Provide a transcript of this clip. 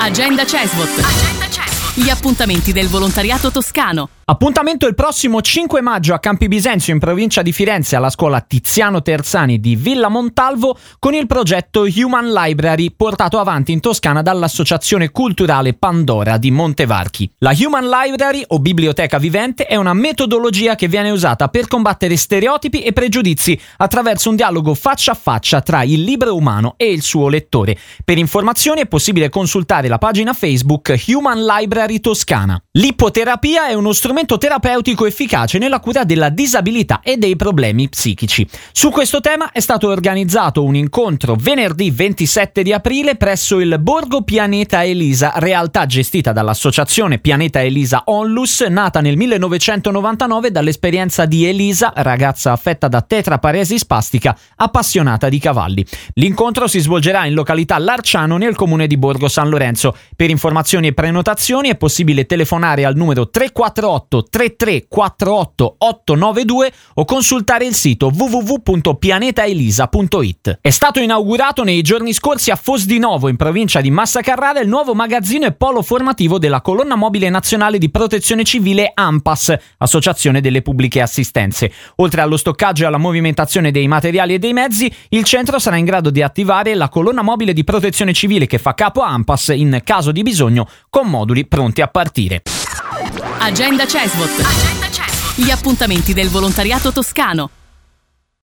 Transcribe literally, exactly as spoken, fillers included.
Agenda Cesvot. Agenda Cesvot. Gli appuntamenti del volontariato toscano. Appuntamento il prossimo cinque maggio a Campi Bisenzio in provincia di Firenze alla scuola Tiziano Terzani di Villa Montalvo con il progetto Human Library portato avanti in Toscana dall'Associazione Culturale Pandora di Montevarchi. La Human Library o biblioteca vivente è una metodologia che viene usata per combattere stereotipi e pregiudizi attraverso un dialogo faccia a faccia tra il libro umano e il suo lettore. Per informazioni è possibile consultare la pagina Facebook Human Library Toscana. L'ippoterapia è uno strumento terapeutico efficace nella cura della disabilità e dei problemi psichici. Su questo tema è stato organizzato un incontro venerdì ventisette di aprile presso il Borgo Pianeta Elisa, realtà gestita dall'associazione Pianeta Elisa Onlus, nata nel millenovecentonovantanove dall'esperienza di Elisa, ragazza affetta da tetraparesi spastica, appassionata di cavalli. L'incontro si svolgerà in località Larciano nel comune di Borgo San Lorenzo. Per informazioni e prenotazioni è possibile telefonare al numero tre quattro otto tre tre quattro otto otto nove due o consultare il sito w w w punto pianetaelisa punto i t. È stato inaugurato nei giorni scorsi a Fosdinovo, in provincia di Massa Carrara, il nuovo magazzino e polo formativo della Colonna Mobile Nazionale di Protezione Civile ANPAS, Associazione delle Pubbliche Assistenze. Oltre allo stoccaggio e alla movimentazione dei materiali e dei mezzi, il centro sarà in grado di attivare la Colonna Mobile di Protezione Civile che fa capo a ANPAS in caso di bisogno, con moduli pronti a partire. Agenda Cesvot. Agenda Cesvot. Gli appuntamenti del volontariato toscano.